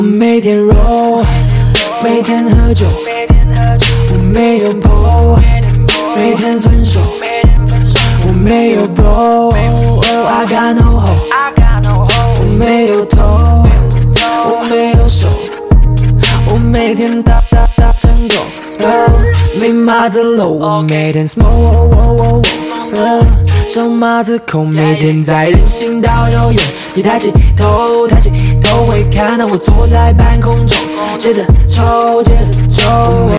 每天 roll， 每天喝酒，我没有 po， 每天分手，我没有 bro。I got no hoe， 我没有头，我没有手，我每天打成狗。没马子漏，我每天 smoke。走马子口，每天在人行道游泳。你抬起头，会看到我坐在半空中，接着抽。